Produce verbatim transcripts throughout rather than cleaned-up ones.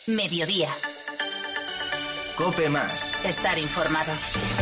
Mediodía. COPE más. Estar informado.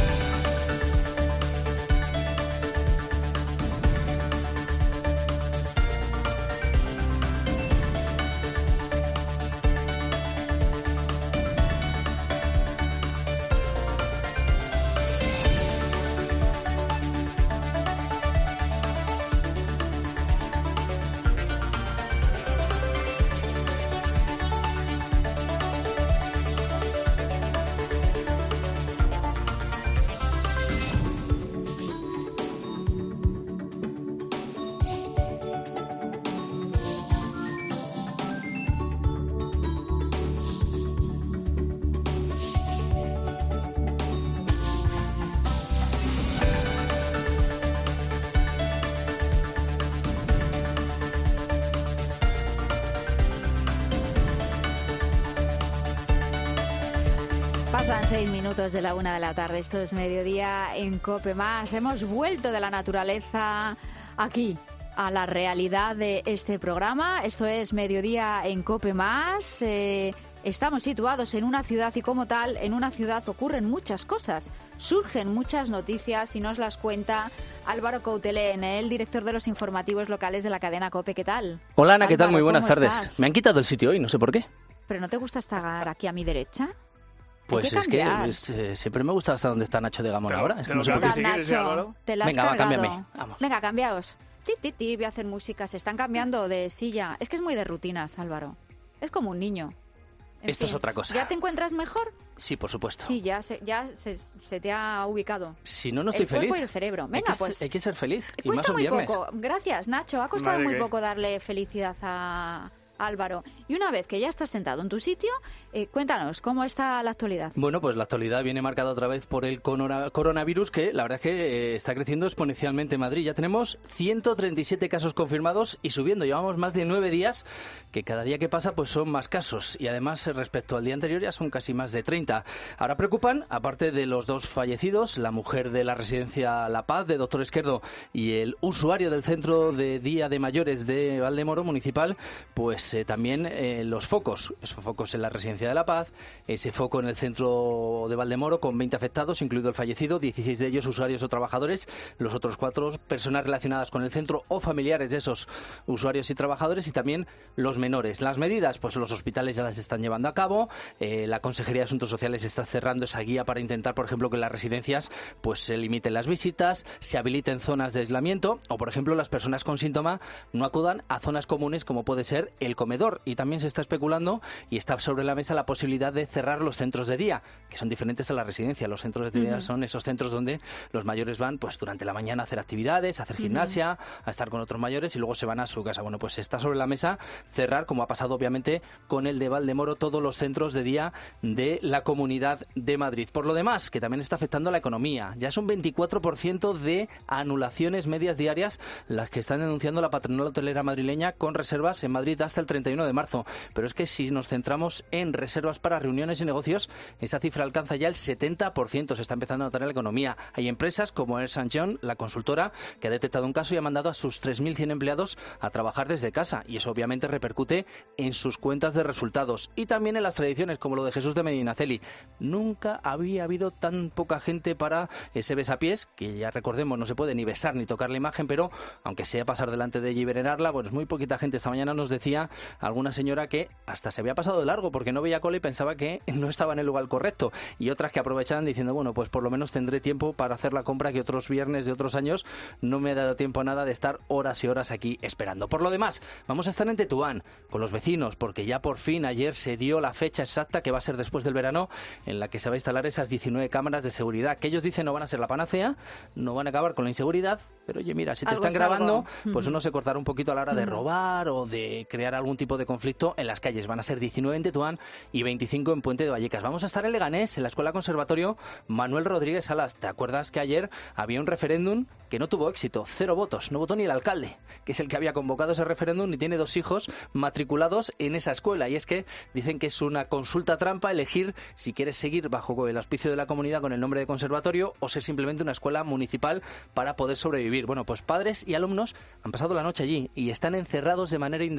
Pasan seis minutos de la una de la tarde. Esto es Mediodía en COPE más. Hemos vuelto de la naturaleza aquí a la realidad de este programa. Esto es Mediodía en COPE más. Eh, estamos situados en una ciudad y como tal, en una ciudad ocurren muchas cosas. Surgen muchas noticias y nos las cuenta Álvaro Coutelén, el director de los informativos locales de la cadena COPE. ¿Qué tal? Hola Ana, ¿qué tal? Álvaro, Muy buenas ¿cómo tardes. estás? Me han quitado el sitio hoy, no sé por qué. ¿Pero no te gusta estar aquí a mi derecha? Pues que es que cambiar. este, siempre me gusta hasta donde está Nacho de Gamón Pero, ahora. Es que pero no sé claro por que qué. sí. quieres, Álvaro? Nacho, te la has Venga, va, cargado. cámbiame. Vamos. Venga, cambiaos. Ti, ti, ti, voy a hacer música. Se están cambiando de silla. Es que es muy de rutinas, Álvaro. Es como un niño. En Esto fin, es otra cosa. ¿Ya te encuentras mejor? Sí, por supuesto. Sí, ya se, ya se, se te ha ubicado. Si no, no estoy el cuerpo feliz. y el cerebro. Hay Venga, que, pues. hay que ser feliz. Y Cuesta más un muy viernes. poco. Gracias, Nacho. Ha costado Madre muy que- poco darle felicidad a Álvaro. Y una vez que ya estás sentado en tu sitio, eh, cuéntanos, ¿cómo está la actualidad? Bueno, pues la actualidad viene marcada otra vez por el corona- coronavirus, que la verdad es que eh, está creciendo exponencialmente en Madrid. Ya tenemos ciento treinta y siete casos confirmados y subiendo. Llevamos más de nueve días, que cada día que pasa pues son más casos. Y además, eh, respecto al día anterior, ya son casi más de treinta. Ahora preocupan, aparte de los dos fallecidos, la mujer de la residencia La Paz, de Doctor Esquerdo, y el usuario del centro de día de mayores de Valdemoro Municipal, pues eh, también eh, los focos. Esos focos en la residencia de La Paz, ese foco en el centro de Valdemoro con veinte afectados, incluido el fallecido, dieciséis de ellos usuarios o trabajadores, los otros cuatro personas relacionadas con el centro o familiares de esos usuarios y trabajadores, y también los menores. Las medidas, pues los hospitales ya las están llevando a cabo, eh, la Consejería de Asuntos Sociales está cerrando esa guía para intentar, por ejemplo, que en las residencias pues se limiten las visitas, se habiliten zonas de aislamiento o, por ejemplo, las personas con síntoma no acudan a zonas comunes como puede ser el comedor. Y también se está especulando y está sobre la mesa la posibilidad de cerrar los centros de día, que son diferentes a la residencia. Los centros de día Ujú. son esos centros donde los mayores van pues durante la mañana a hacer actividades, a hacer gimnasia, a estar con otros mayores y luego se van a su casa. Bueno, pues está sobre la mesa cerrar, como ha pasado obviamente con el de Valdemoro, todos los centros de día de la Comunidad de Madrid. Por lo demás, que también está afectando a la economía. Ya son veinticuatro por ciento de anulaciones medias diarias las que están denunciando la patronal hotelera madrileña, con reservas en Madrid hasta el treinta y uno de marzo. Pero es que si nos centramos en reservas para reuniones y negocios, esa cifra alcanza ya el setenta por ciento. Se está empezando a notar en la economía. Hay empresas como Ernst and Young, la consultora, que ha detectado un caso y ha mandado a sus tres mil cien empleados a trabajar desde casa. Y eso obviamente repercute en sus cuentas de resultados. Y también en las tradiciones, como lo de Jesús de Medinaceli. Nunca había habido tan poca gente para ese besapiés, que ya recordemos no se puede ni besar ni tocar la imagen, pero aunque sea pasar delante de ella y venerarla, pues muy poquita gente. Esta mañana nos decía alguna señora que hasta se había pasado de largo porque no veía cola y pensaba que no estaba en el lugar correcto, y otras que aprovechaban diciendo, bueno, pues por lo menos tendré tiempo para hacer la compra que otros viernes de otros años no me ha dado tiempo a nada de estar horas y horas aquí esperando. Por lo demás, vamos a estar en Tetuán con los vecinos, porque ya por fin ayer se dio la fecha exacta, que va a ser después del verano, en la que se va a instalar esas diecinueve cámaras de seguridad, que ellos dicen no van a ser la panacea, no van a acabar con la inseguridad, pero oye, mira, si te Algo están es grabando, algo. pues Ujú. uno se cortará un poquito a la hora de Ujú. robar o de crear algún tipo de conflicto en las calles. Van a ser diecinueve en Tetuán y veinticinco en Puente de Vallecas. Vamos a estar en Leganés, en la Escuela Conservatorio Manuel Rodríguez Salas. ¿Te acuerdas que ayer había un referéndum que no tuvo éxito? Cero votos, no votó ni el alcalde, que es el que había convocado ese referéndum y tiene dos hijos matriculados en esa escuela. Y es que dicen que es una consulta trampa elegir si quieres seguir bajo el auspicio de la comunidad con el nombre de conservatorio o ser simplemente una escuela municipal para poder sobrevivir. Bueno, pues padres y alumnos han pasado la noche allí y están encerrados de manera indefinida en el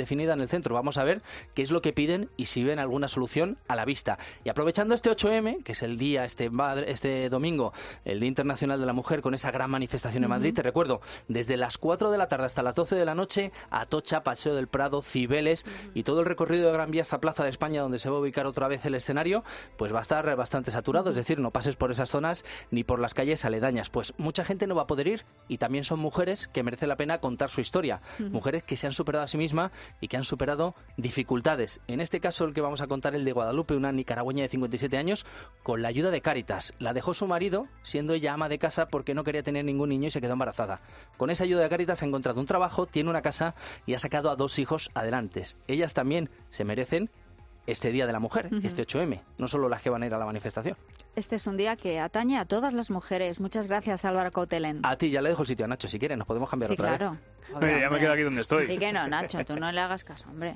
centro. Vamos a ver qué es lo que piden y si ven alguna solución a la vista. Y aprovechando este ocho eme, que es el día, este, este domingo, el Día Internacional de la Mujer, con esa gran manifestación en Madrid, uh-huh. te recuerdo, desde las cuatro de la tarde hasta las doce de la noche, Atocha, Paseo del Prado, Cibeles uh-huh. y todo el recorrido de Gran Vía hasta Plaza de España, donde se va a ubicar otra vez el escenario, pues va a estar bastante saturado, uh-huh. es decir, no pases por esas zonas ni por las calles aledañas. Pues mucha gente no va a poder ir y también son mujeres que merece la pena contar su historia, uh-huh. mujeres que se han superado a sí mismas y que han superado dificultades. En este caso, el que vamos a contar, el de Guadalupe, una nicaragüeña de cincuenta y siete años, con la ayuda de Cáritas. La dejó su marido, siendo ella ama de casa, porque no quería tener ningún niño y se quedó embarazada. Con esa ayuda de Cáritas ha encontrado un trabajo, tiene una casa y ha sacado a dos hijos adelante. Ellas también se merecen este Día de la Mujer, uh-huh. este ocho eme, no solo las que van a ir a la manifestación. Este es un día que atañe a todas las mujeres. Muchas gracias, Álvaro Cautelen. A ti, ya le dejo el sitio a Nacho, si quieres, nos podemos cambiar sí, otra claro. vez. Oye, ya me quedo aquí donde estoy. Sí que no, Nacho, tú no le hagas caso, hombre.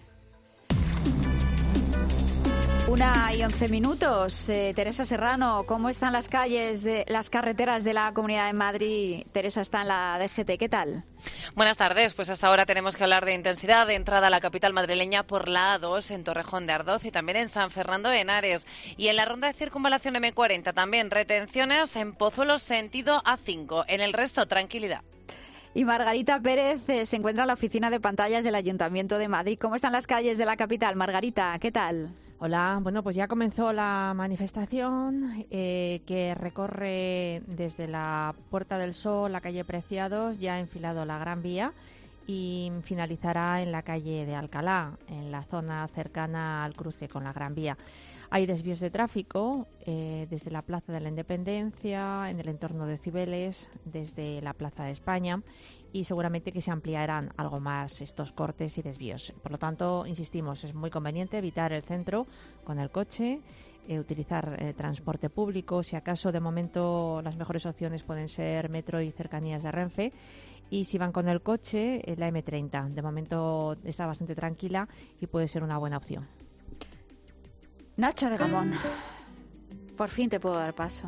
Una y once minutos. Eh, Teresa Serrano, ¿cómo están las calles, de las carreteras de la Comunidad de Madrid? Teresa está en la D G T, ¿qué tal? Buenas tardes, pues hasta ahora tenemos que hablar de intensidad de entrada a la capital madrileña por la A dos en Torrejón de Ardoz y también en San Fernando de Henares. Y en la ronda de circunvalación eme cuarenta también retenciones en Pozuelos sentido A cinco. En el resto, tranquilidad. Y Margarita Pérez eh, se encuentra en la oficina de pantallas del Ayuntamiento de Madrid. ¿Cómo están las calles de la capital? Margarita, ¿qué tal? Hola, bueno, pues ya comenzó la manifestación eh, que recorre desde la Puerta del Sol, la calle Preciados, ya ha enfilado la Gran Vía y finalizará en la calle de Alcalá, en la zona cercana al cruce con la Gran Vía. Hay desvíos de tráfico eh, desde la Plaza de la Independencia, en el entorno de Cibeles, desde la Plaza de España y seguramente que se ampliarán algo más estos cortes y desvíos. Por lo tanto, insistimos, es muy conveniente evitar el centro con el coche, eh, utilizar eh, transporte público. Si acaso, de momento, las mejores opciones pueden ser metro y cercanías de Renfe. Y si van con el coche, eh, la eme treinta. De momento está bastante tranquila y puede ser una buena opción. Nacho de Gamón, por fin te puedo dar paso.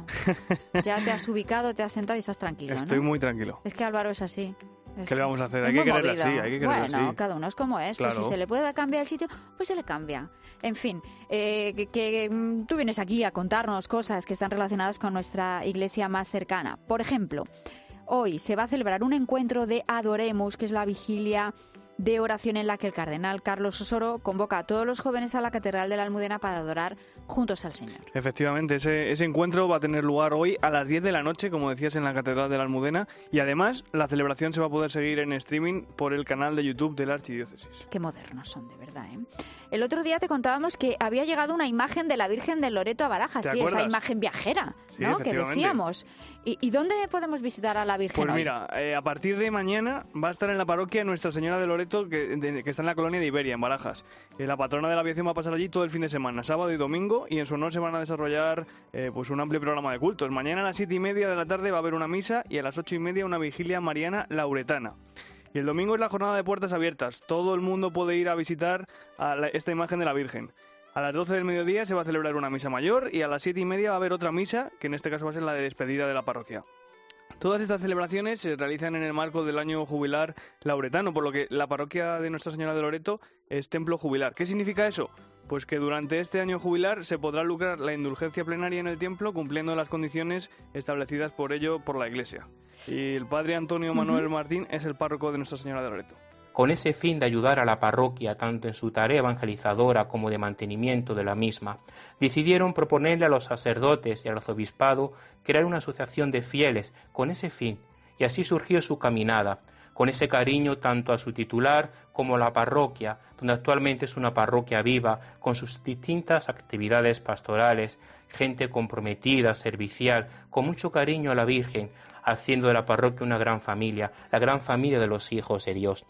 Ya te has ubicado, te has sentado y estás tranquilo, ¿no? Estoy muy tranquilo. Es que Álvaro es así. Es, ¿Qué le vamos a hacer? Hay que quererle así, hay que quererle así. Bueno, cada uno es como es. Claro. Pues si se le puede cambiar el sitio, pues se le cambia. En fin, eh, que, que tú vienes aquí a contarnos cosas que están relacionadas con nuestra iglesia más cercana. Por ejemplo, hoy se va a celebrar un encuentro de Adoremus, que es la vigilia de oración en la que el cardenal Carlos Osoro convoca a todos los jóvenes a la Catedral de la Almudena para adorar juntos al Señor. Efectivamente, ese, ese encuentro va a tener lugar hoy a las diez de la noche, como decías, en la Catedral de la Almudena, y además la celebración se va a poder seguir en streaming por el canal de YouTube de la Archidiócesis. Qué modernos son, de verdad, ¿eh? El otro día te contábamos que había llegado una imagen de la Virgen del Loreto a Barajas, sí, acuerdas? Esa imagen viajera, sí, ¿no? Que decíamos. ¿Y, ¿Y dónde podemos visitar a la Virgen Pues hoy? mira, eh, a partir de mañana va a estar en la parroquia Nuestra Señora de Loreto, que, de, que está en la colonia de Iberia, en Barajas. Eh, la patrona de la aviación va a pasar allí todo el fin de semana, sábado y domingo, y en su honor se van a desarrollar eh, pues un amplio programa de cultos. Mañana a las siete y media de la tarde va a haber una misa y a las ocho y media una vigilia mariana lauretana. Y el domingo es la jornada de puertas abiertas. Todo el mundo puede ir a visitar a la, esta imagen de la Virgen. A las doce del mediodía se va a celebrar una misa mayor y a las siete y media va a haber otra misa, que en este caso va a ser la de despedida de la parroquia. Todas estas celebraciones se realizan en el marco del año jubilar lauretano, por lo que la parroquia de Nuestra Señora de Loreto es templo jubilar. ¿Qué significa eso? Pues que durante este año jubilar se podrá lucrar la indulgencia plenaria en el templo cumpliendo las condiciones establecidas por ello por la Iglesia. Y el padre Antonio Manuel uh-huh. Martín es el párroco de Nuestra Señora de Loreto. Con ese fin de ayudar a la parroquia tanto en su tarea evangelizadora como de mantenimiento de la misma, decidieron proponerle a los sacerdotes y al arzobispado crear una asociación de fieles con ese fin, y así surgió su caminada, con ese cariño tanto a su titular como a la parroquia, donde actualmente es una parroquia viva, con sus distintas actividades pastorales, gente comprometida, servicial, con mucho cariño a la Virgen, haciendo de la parroquia una gran familia, la gran familia de los hijos de Dios.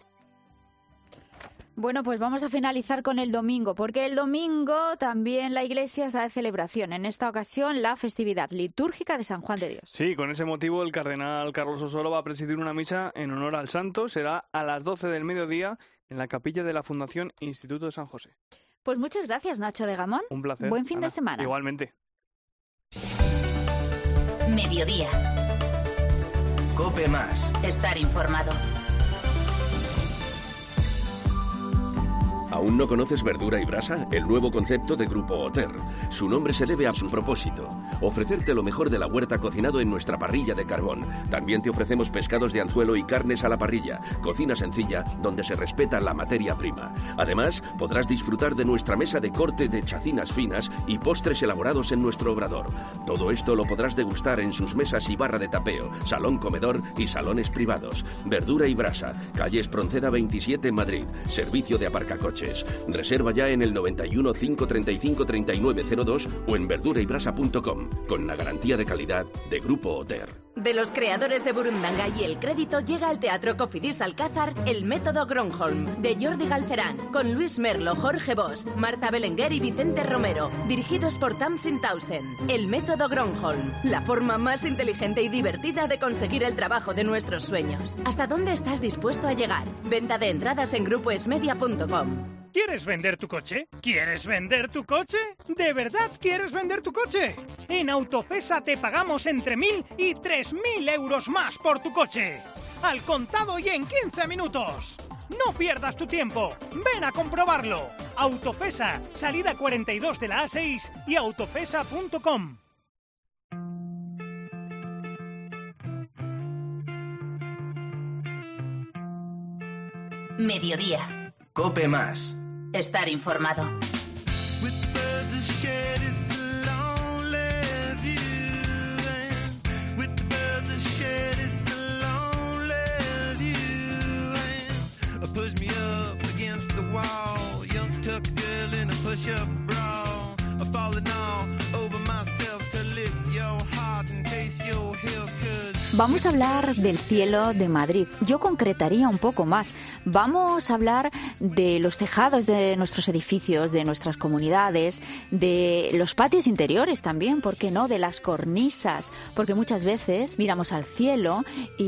Bueno, pues vamos a finalizar con el domingo, porque el domingo también la Iglesia está de celebración. En esta ocasión, la festividad litúrgica de San Juan de Dios. Sí, con ese motivo el cardenal Carlos Osoro va a presidir una misa en honor al santo. Será a las doce del mediodía en la capilla de la Fundación Instituto de San José. Pues muchas gracias, Nacho de Gamón. Un placer. Buen fin Ana, de semana. Igualmente. Mediodía. COPE más. Estar informado. ¿Aún no conoces Verdura y Brasa? El nuevo concepto de Grupo Oter. Su nombre se debe a su propósito: ofrecerte lo mejor de la huerta cocinado en nuestra parrilla de carbón. También te ofrecemos pescados de anzuelo y carnes a la parrilla. Cocina sencilla, donde se respeta la materia prima. Además, podrás disfrutar de nuestra mesa de corte de chacinas finas y postres elaborados en nuestro obrador. Todo esto lo podrás degustar en sus mesas y barra de tapeo, salón comedor y salones privados. Verdura y Brasa, calle Espronceda veintisiete, Madrid. Servicio de aparcacoches. Reserva ya en el noventa y uno, cinco treinta y cinco, treinta y nueve cero dos o en verdura y brasa punto com, con la garantía de calidad de Grupo Oter. De los creadores de Burundanga y El Crédito llega al Teatro Cofidis Alcázar El Método Gronholm, de Jordi Galcerán, con Luis Merlo, Jorge Bosch, Marta Belenguer y Vicente Romero, dirigidos por Tamsin Townsend. El Método Gronholm, la forma más inteligente y divertida de conseguir el trabajo de nuestros sueños. ¿Hasta dónde estás dispuesto a llegar? Venta de entradas en grupo esmedia punto com. ¿Quieres vender tu coche? ¿Quieres vender tu coche? ¿De verdad quieres vender tu coche? En Autofesa te pagamos entre mil y tres mil euros más por tu coche. Al contado y en quince minutos. No pierdas tu tiempo. Ven a comprobarlo. Autofesa, salida cuarenta y dos de la A seis y autofesa punto com. Mediodía. Cope más. Estar informado. Vamos a hablar del cielo de Madrid. Yo concretaría un poco más. Vamos a hablar de los tejados de nuestros edificios, de nuestras comunidades, de los patios interiores también, ¿por qué no? De las cornisas, porque muchas veces miramos al cielo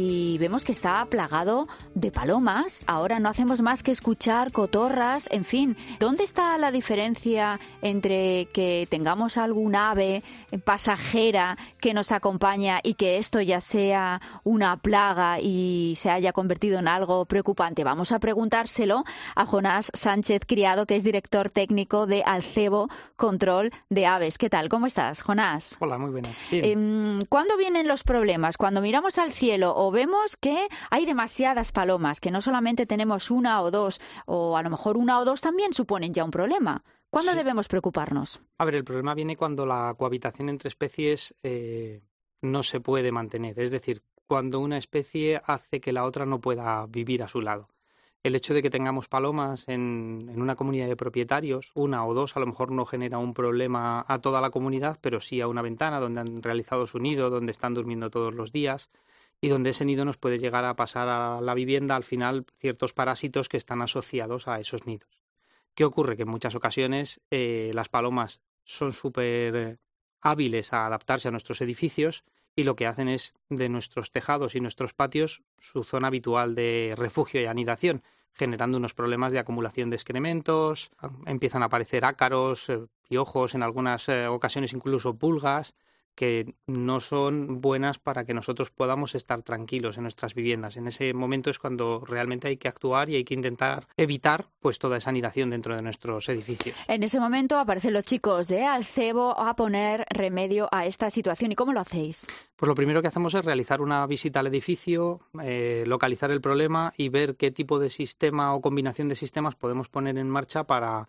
y vemos que está plagado de palomas. Ahora no hacemos más que escuchar cotorras, en fin. ¿Dónde está la diferencia entre que tengamos algún ave pasajera que nos acompaña y que esto ya sea una plaga y se haya convertido en algo preocupante? Vamos a preguntárselo a Jonás Sánchez Criado, que es director técnico de Alcebo Control de Aves. ¿Qué tal? ¿Cómo estás, Jonás? Hola, muy buenas. Bien. Eh, ¿Cuándo vienen los problemas? Cuando miramos al cielo o vemos que hay demasiadas palomas, que no solamente tenemos una o dos, o a lo mejor una o dos también suponen ya un problema. ¿Cuándo sí. debemos preocuparnos? A ver, el problema viene cuando la cohabitación entre especies eh, no se puede mantener. Es decir, cuando una especie hace que la otra no pueda vivir a su lado. El hecho de que tengamos palomas en, en una comunidad de propietarios, una o dos, a lo mejor no genera un problema a toda la comunidad, pero sí a una ventana donde han realizado su nido, donde están durmiendo todos los días y donde ese nido nos puede llegar a pasar a la vivienda, al final, ciertos parásitos que están asociados a esos nidos. ¿Qué ocurre? Que en muchas ocasiones eh, las palomas son súper hábiles a adaptarse a nuestros edificios y lo que hacen es de nuestros tejados y nuestros patios su zona habitual de refugio y anidación, generando unos problemas de acumulación de excrementos, empiezan a aparecer ácaros, eh, piojos, en algunas eh, ocasiones incluso pulgas, que no son buenas para que nosotros podamos estar tranquilos en nuestras viviendas. En ese momento es cuando realmente hay que actuar y hay que intentar evitar pues toda esa anidación dentro de nuestros edificios. En ese momento aparecen los chicos de Alcebo a poner remedio a esta situación. ¿Y cómo lo hacéis? Pues lo primero que hacemos es realizar una visita al edificio, eh, localizar el problema y ver qué tipo de sistema o combinación de sistemas podemos poner en marcha para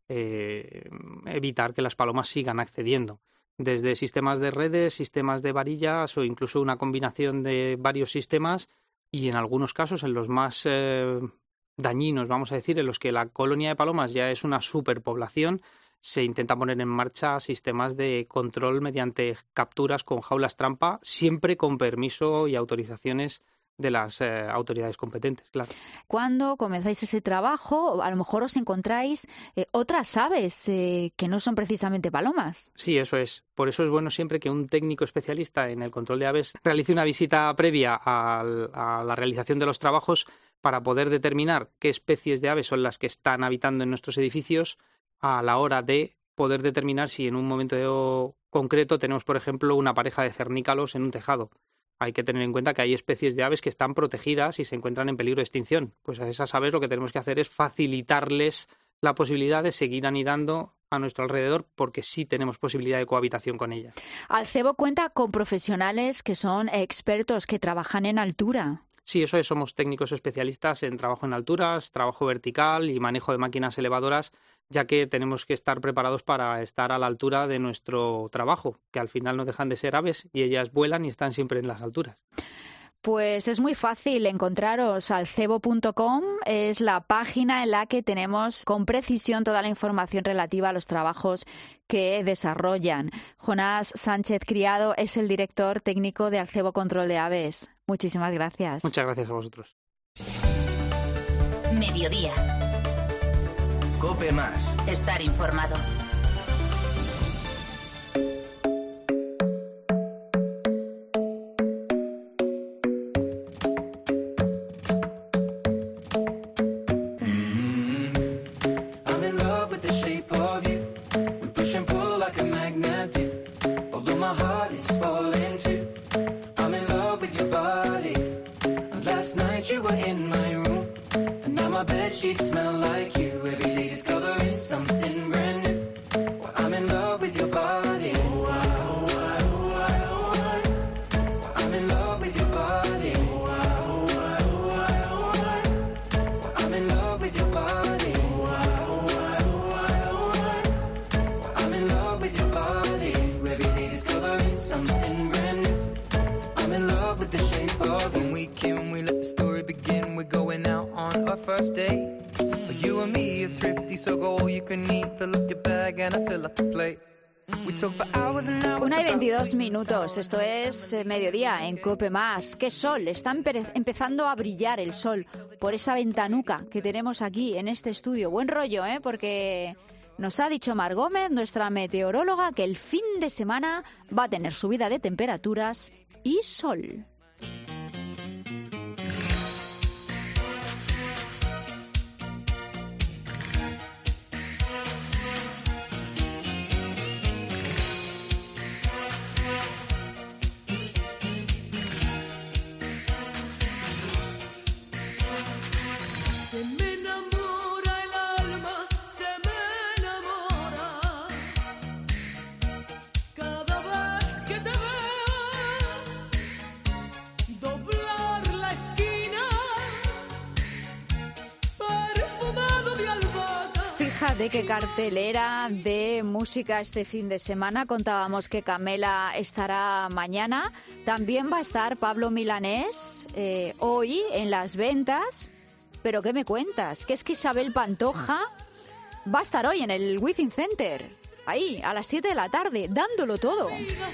eh, evitar que las palomas sigan accediendo. Desde sistemas de redes, sistemas de varillas o incluso una combinación de varios sistemas y en algunos casos, en los más eh, dañinos, vamos a decir, en los que la colonia de palomas ya es una superpoblación, se intenta poner en marcha sistemas de control mediante capturas con jaulas trampa, siempre con permiso y autorizaciones de las eh, autoridades competentes, claro. Cuando comenzáis ese trabajo, a lo mejor os encontráis eh, otras aves eh, que no son precisamente palomas. Sí, eso es. Por eso es bueno siempre que un técnico especialista en el control de aves realice una visita previa al, a la realización de los trabajos para poder determinar qué especies de aves son las que están habitando en nuestros edificios a la hora de poder determinar si en un momento concreto tenemos, por ejemplo, una pareja de cernícalos en un tejado. Hay que tener en cuenta que hay especies de aves que están protegidas y se encuentran en peligro de extinción. Pues a esas aves lo que tenemos que hacer es facilitarles la posibilidad de seguir anidando a nuestro alrededor porque sí tenemos posibilidad de cohabitación con ellas. Alcebo cuenta con profesionales que son expertos, que trabajan en altura. Sí, eso es, somos técnicos especialistas en trabajo en alturas, trabajo vertical y manejo de máquinas elevadoras, ya que tenemos que estar preparados para estar a la altura de nuestro trabajo, que al final no dejan de ser aves y ellas vuelan y están siempre en las alturas. Pues es muy fácil encontraros. Alcebo punto com es la página en la que tenemos con precisión toda la información relativa a los trabajos que desarrollan. Jonás Sánchez Criado es el director técnico de Alcebo Control de Aves. Muchísimas gracias. Muchas gracias a vosotros. Mediodía. Cope Más. Estar informado. Una y veintidós minutos, esto es Mediodía en Cope Más. ¡Qué sol! Está empe- empezando a brillar el sol por esa ventanuca que tenemos aquí en este estudio. Buen rollo, ¿eh? Porque nos ha dicho Mar Gómez, nuestra meteoróloga, que el fin de semana va a tener subida de temperaturas y sol. De qué cartelera de música este fin de semana. Contábamos que Camela estará mañana. También va a estar Pablo Milanés eh, hoy en las ventas. ¿Pero qué me cuentas? Que es que Isabel Pantoja va a estar hoy en el Within Center. Ahí, a las siete de la tarde, dándolo todo.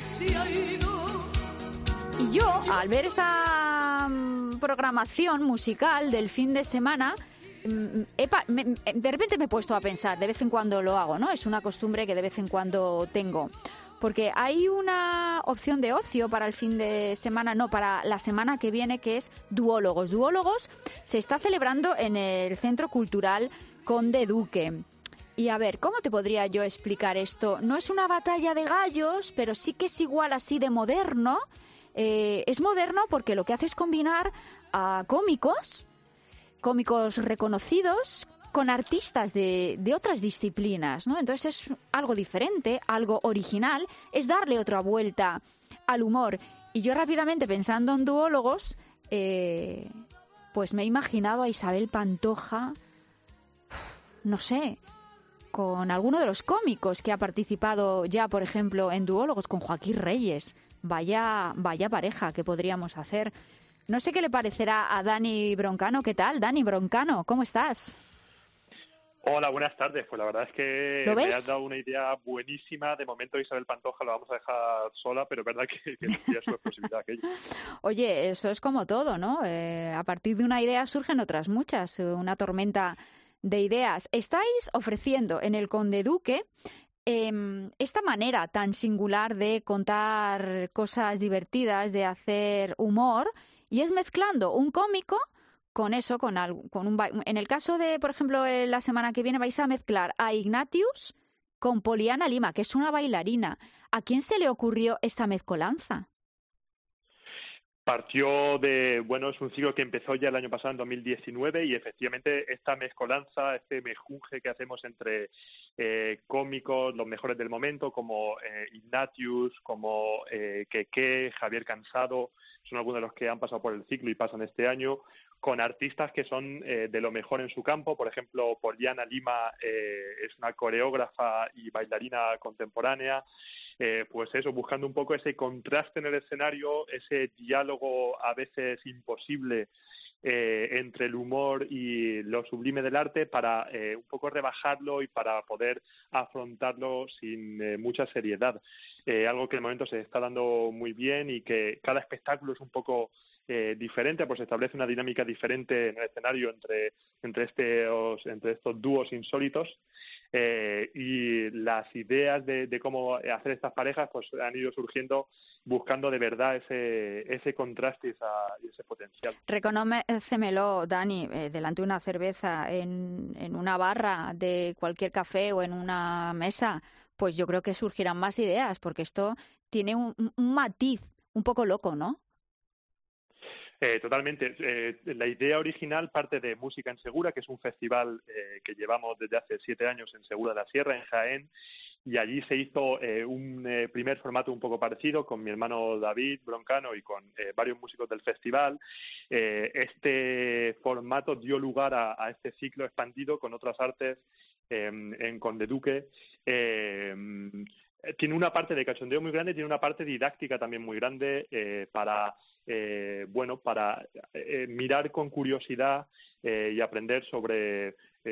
Y yo, al ver esta mm, programación musical del fin de semana... Epa, me, de repente me he puesto a pensar, de vez en cuando lo hago, ¿no? Es una costumbre que de vez en cuando tengo. Porque hay una opción de ocio para el fin de semana, no, para la semana que viene, que es Duólogos. Duólogos se está celebrando en el Centro Cultural Conde Duque. Y a ver, ¿cómo te podría yo explicar esto? No es una batalla de gallos, pero sí que es igual así de moderno. Eh, es moderno porque lo que hace es combinar a cómicos... cómicos reconocidos con artistas de, de otras disciplinas, ¿no? Entonces es algo diferente, algo original, es darle otra vuelta al humor. Y yo rápidamente, pensando en duólogos, eh, pues me he imaginado a Isabel Pantoja, no sé, con alguno de los cómicos que ha participado ya, por ejemplo, en duólogos, con Joaquín Reyes. Vaya, vaya pareja que podríamos hacer. No sé qué le parecerá a Dani Broncano. ¿Qué tal, Dani Broncano? ¿Cómo estás? Hola, buenas tardes. Pues la verdad es que ¿Lo ves? me has dado una idea buenísima. De momento Isabel Pantoja lo vamos a dejar sola, pero es verdad que, que tendría su posibilidad aquello. Oye, eso es como todo, ¿no? Eh, a partir de una idea surgen otras muchas, una tormenta de ideas. Estáis ofreciendo en el Conde Duque eh, esta manera tan singular de contar cosas divertidas, de hacer humor... Y es mezclando un cómico con eso, con algo, con un ba- en el caso de, por ejemplo, la semana que viene vais a mezclar a Ignatius con Poliana Lima, que es una bailarina. ¿A quién se le ocurrió esta mezcolanza? partió de, bueno, es un ciclo que empezó ya el año pasado, en dos mil diecinueve, y efectivamente esta mezcolanza, este mejunje que hacemos entre eh, cómicos, los mejores del momento, como eh, Ignatius, como eh, Keke, Javier Cansado, son algunos de los que han pasado por el ciclo y pasan este año, con artistas que son eh, de lo mejor en su campo. Por ejemplo, Poliana Lima eh, es una coreógrafa y bailarina contemporánea. Eh, pues eso, buscando un poco ese contraste en el escenario, ese diálogo a veces imposible eh, entre el humor y lo sublime del arte, para eh, un poco rebajarlo y para poder afrontarlo sin eh, mucha seriedad. Eh, algo que de momento se está dando muy bien, y que cada espectáculo es un poco Eh, diferente, pues se establece una dinámica diferente en el escenario entre entre estos entre estos dúos insólitos, eh, y las ideas de, de cómo hacer estas parejas pues han ido surgiendo buscando de verdad ese ese contraste y, esa, y ese potencial. Reconócemelo, Dani, eh, delante de una cerveza, en, en una barra de cualquier café o en una mesa, pues yo creo que surgirán más ideas, porque esto tiene un, un matiz un poco loco, ¿no? Eh, totalmente. Eh, la idea original parte de Música en Segura, que es un festival eh, que llevamos desde hace siete años en Segura de la Sierra, en Jaén, y allí se hizo eh, un eh, primer formato un poco parecido con mi hermano David Broncano y con eh, varios músicos del festival. Eh, este formato dio lugar a, a este ciclo expandido con otras artes eh, en Conde Duque. Eh, tiene una parte de cachondeo muy grande, tiene una parte didáctica también muy grande eh, para eh, bueno para eh, mirar con curiosidad eh, y aprender sobre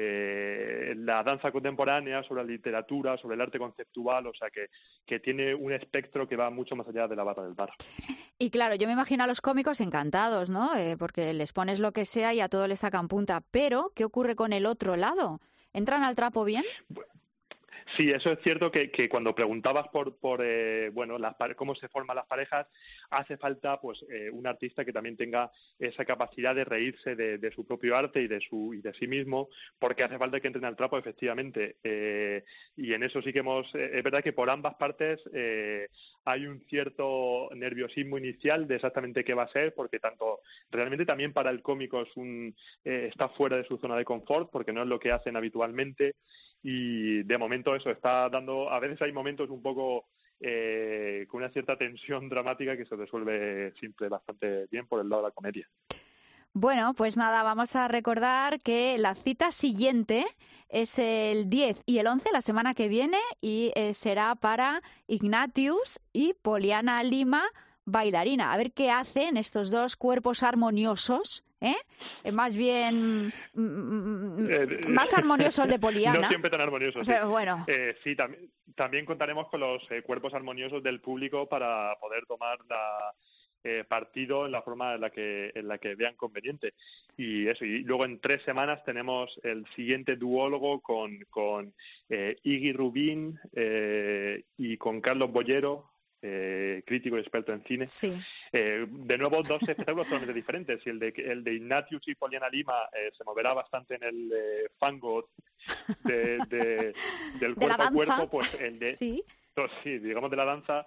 eh, la danza contemporánea, sobre la literatura, sobre el arte conceptual, o sea que, que tiene un espectro que va mucho más allá de la barra del bar. Y claro, yo me imagino a los cómicos encantados, ¿no? Eh, porque les pones lo que sea y a todo les sacan punta, pero ¿qué ocurre con el otro lado? ¿Entran al trapo bien? Bueno, sí, eso es cierto que, que cuando preguntabas por, por eh, bueno, las, cómo se forman las parejas, hace falta pues eh, un artista que también tenga esa capacidad de reírse de, de su propio arte y de su y de sí mismo, porque hace falta que entren al trapo, efectivamente. Eh, y en eso sí que hemos, eh, es verdad que por ambas partes eh, hay un cierto nerviosismo inicial de exactamente qué va a ser, porque tanto realmente también para el cómico es un eh, está fuera de su zona de confort, porque no es lo que hacen habitualmente. Y de momento eso está dando, a veces hay momentos un poco eh, con una cierta tensión dramática que se resuelve siempre bastante bien por el lado de la comedia. Bueno, pues nada, vamos a recordar que la cita siguiente es el diez y el once, la semana que viene, y eh, será para Ignatius y Poliana Lima, bailarina. A ver qué hacen estos dos cuerpos armoniosos, ¿eh? Más bien mm, eh, más armonioso el de Poliana. No siempre tan armonioso, sí. Pero bueno. Eh, sí, también, también contaremos con los eh, cuerpos armoniosos del público para poder tomar la eh, partido en la forma en la que en la que vean conveniente. Y eso, y luego en tres semanas tenemos el siguiente duólogo con, con eh, Iggy Rubín eh, y con Carlos Bollero, Eh, crítico y experto en cine. Sí. Eh, de nuevo, dos espectáculos totalmente diferentes. Y el de, el de Ignatius y Poliana Lima eh, se moverá bastante en el eh, fango de, de, del de cuerpo a cuerpo, pues el de... Sí. Sí, digamos de la danza,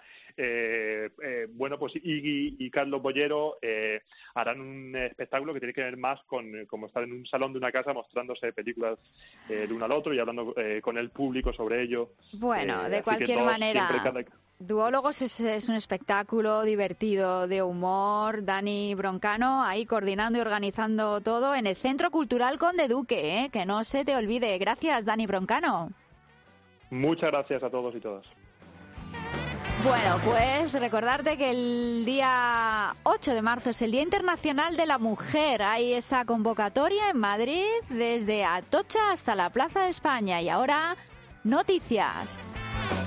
eh, eh, bueno, pues Iggy y Carlos Bollero eh, harán un espectáculo que tiene que ver más con como estar en un salón de una casa mostrándose películas eh, de uno al otro y hablando eh, con el público sobre ello. Bueno, eh, de cualquier manera, cada... Duólogos es, es un espectáculo divertido de humor. Dani Broncano ahí coordinando y organizando todo en el Centro Cultural Conde Duque, ¿eh? Que no se te olvide. Gracias, Dani Broncano. Muchas gracias a todos y todas. Bueno, pues recordarte que el día ocho de marzo es el Día Internacional de la Mujer. Hay esa convocatoria en Madrid desde Atocha hasta la Plaza de España. Y ahora, noticias.